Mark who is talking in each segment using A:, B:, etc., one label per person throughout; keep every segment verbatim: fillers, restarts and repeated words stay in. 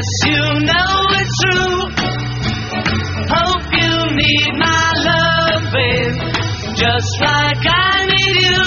A: you know it's true. Hope you need my love, babe, just like I need you.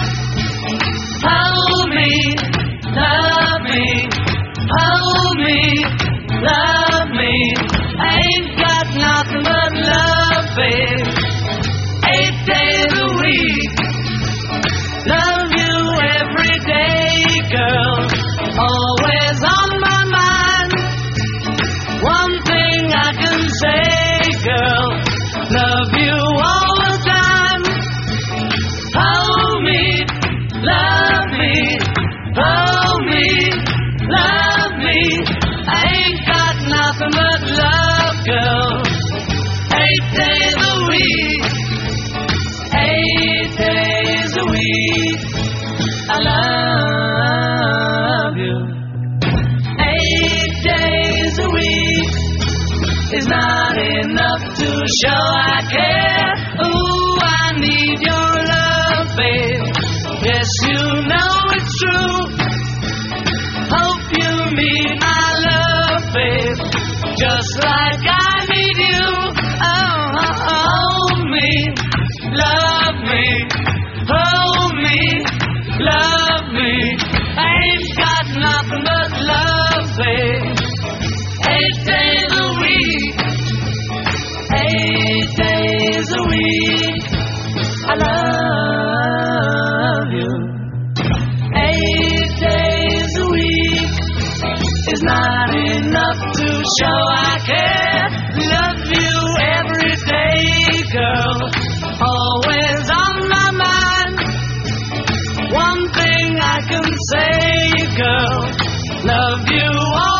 A: Hold me, love me, hold me, love me. I ain't got nothing but love, babe, eight days a week. Love you every day, girl, always on my mind. One thing I can say, girl, love you all the time. Hold me, love me, hold me, love me. I ain't got nothing but love, girl, eight days a week, eight days a week. I love you. Eight days a week is not enough to show I care. Ooh, I need your love, babe. Yes, you know it's true. Hope you need my love, babe, just like I need you. Oh, hold me, love me, hold me, love me. I ain't got nothing but love, babe, eight days a week, eight days a week. I love you. Eight days a week is not enough to show I care. Love you every day, girl, always on my mind. One thing I can say, girl, love you all